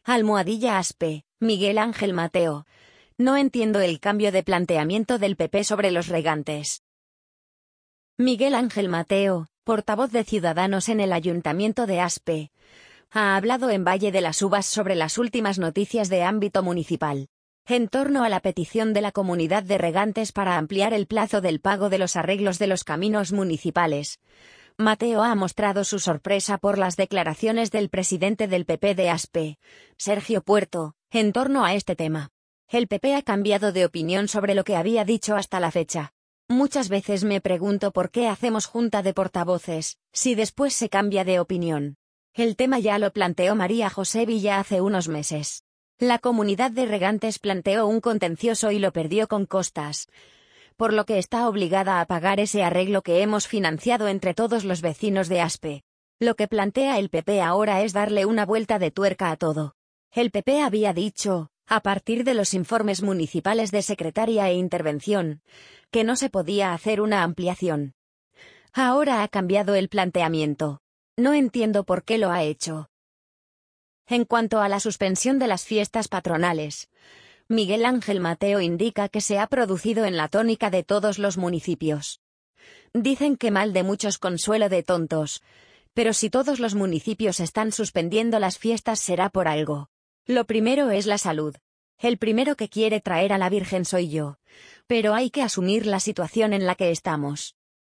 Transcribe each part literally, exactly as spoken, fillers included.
Almohadilla Aspe, Miguel Ángel Mateo. No entiendo el cambio de planteamiento del P P sobre los regantes. Miguel Ángel Mateo, portavoz de Ciudadanos en el Ayuntamiento de Aspe, ha hablado en Valle de las Uvas sobre las últimas noticias de ámbito municipal. En torno a la petición de la comunidad de regantes para ampliar el plazo del pago de los arreglos de los caminos municipales, Mateo ha mostrado su sorpresa por las declaraciones del presidente del P P de Aspe, Sergio Puerto, en torno a este tema. El P P ha cambiado de opinión sobre lo que había dicho hasta la fecha. Muchas veces me pregunto por qué hacemos junta de portavoces, si después se cambia de opinión. El tema ya lo planteó María José Villa hace unos meses. La comunidad de regantes planteó un contencioso y lo perdió con costas, por lo que está obligada a pagar ese arreglo que hemos financiado entre todos los vecinos de Aspe. Lo que plantea el P P ahora es darle una vuelta de tuerca a todo. El P P había dicho, a partir de los informes municipales de secretaria e intervención, que no se podía hacer una ampliación. Ahora ha cambiado el planteamiento. No entiendo por qué lo ha hecho. En cuanto a la suspensión de las fiestas patronales, Miguel Ángel Mateo indica que se ha producido en la tónica de todos los municipios. Dicen que mal de muchos consuelo de tontos, pero si todos los municipios están suspendiendo las fiestas será por algo. Lo primero es la salud. El primero que quiere traer a la Virgen soy yo, pero hay que asumir la situación en la que estamos.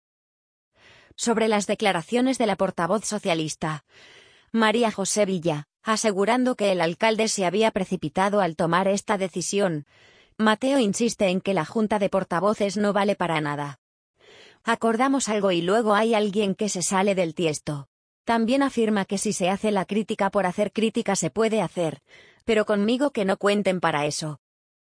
Sobre las declaraciones de la portavoz socialista, María José Villa, asegurando que el alcalde se había precipitado al tomar esta decisión, Mateo insiste en que la junta de portavoces no vale para nada. Acordamos algo y luego hay alguien que se sale del tiesto. También afirma que si se hace la crítica por hacer crítica se puede hacer, pero conmigo que no cuenten para eso.